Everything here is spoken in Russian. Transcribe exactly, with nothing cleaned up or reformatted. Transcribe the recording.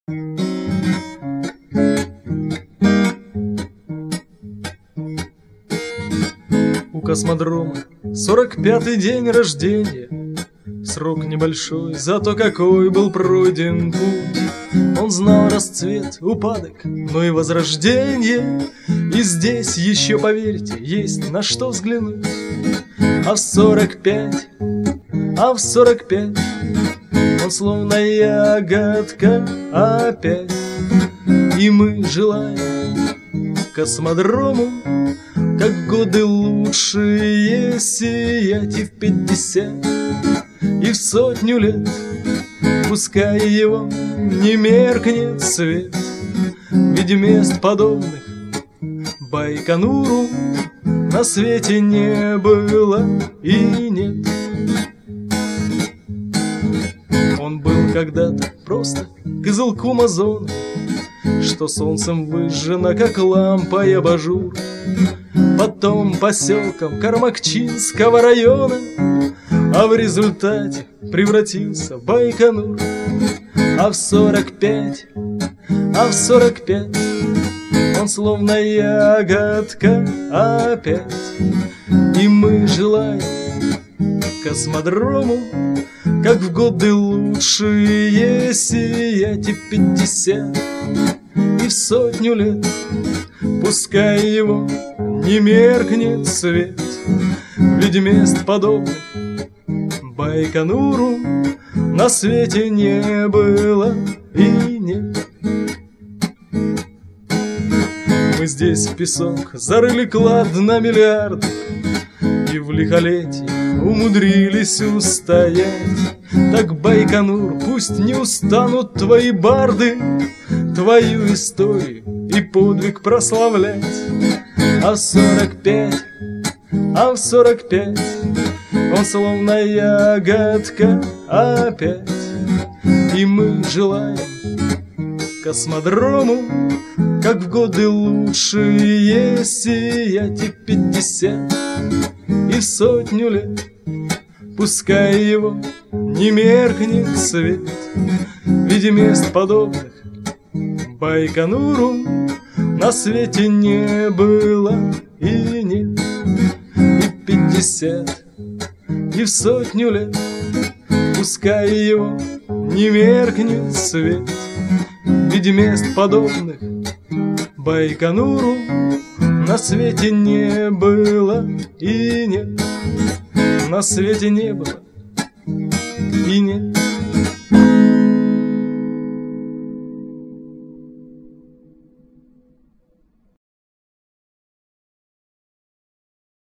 У космодрома сорок пятый день рождения. Срок небольшой, зато какой был пройден путь. Он знал расцвет, упадок, но и возрождение. И здесь еще, поверьте, есть на что взглянуть. А в сорок пять, а в сорок пять он словно ягодка опять. И мы желаем космодрому, как в годы лучшие, сиять и в пятьдесят, и в сотню лет. Пускай его не меркнет свет, ведь мест подобных Байконуру на свете не было и нет. Он был когда-то просто козылком озона, что солнцем выжжено, как лампа и абажур. Потом поселком Кармакчинского района, а в результате превратился в Байконур. А в сорок пять, а в сорок пять он словно ягодка опять. И мы желаем космодрому, как в годы лучшие, сиять и в пятьдесят, и в сотню лет. Пускай его не меркнет свет, ведь мест подобных Байконуру на свете не было и нет. Мы здесь в песок зарыли клад на миллиарды, и в лихолетии умудрились устоять. Так, Байконур, пусть не устанут твои барды твою историю и подвиг прославлять. А в сорок пять, а в сорок пять он словно ягодка опять. И мы желаем космодрому, как в годы лучшие, сиять и в пятьдесят, и в сотню лет. Пускай его не меркнет свет, ведь мест подобных Байконуру на свете не было и нет. И в пятьдесят, и в сотню лет пускай его не меркнет свет, ведь мест подобных Байконуру на свете не было и нет. На свете не было и нет.